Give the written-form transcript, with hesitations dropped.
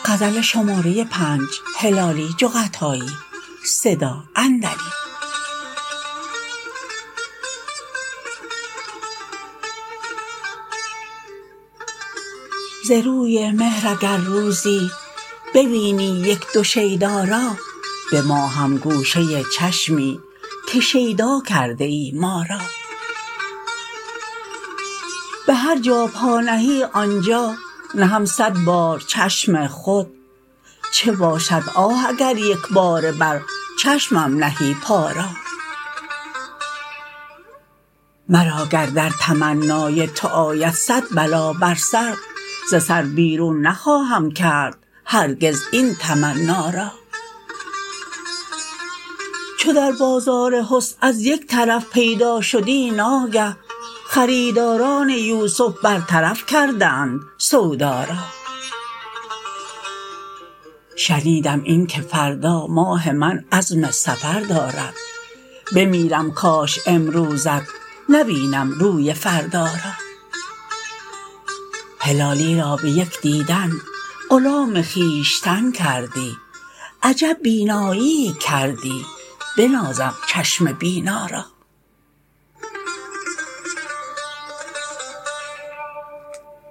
ز روی مهر اگر روزی ببینی یک دو شیدا را به ما هم گوشه چشمی که شیدا کرده ای ما را به هر جا پا نهی آنجا نهم صد بار چشم خود چه باشد آه اگر یکباره بر چشمم نهی پا را مرا گر در تمنای تو آید صد بلا بر سر ز سر بیرون نخواهم کرد هرگز این تمنا را چو در بازار حسن از یک طرف پیدا شدی ناگه خریداران یوسف برطرف کردند سودا را شنیدم این که فردا ماه من عزم سفر دارد بمیرم کاش امروزت نبینم روی فردا را هلالی را به یک دیدن غلام خویشتن کردی عجب بیناییی کردی بنازم چشم بینا را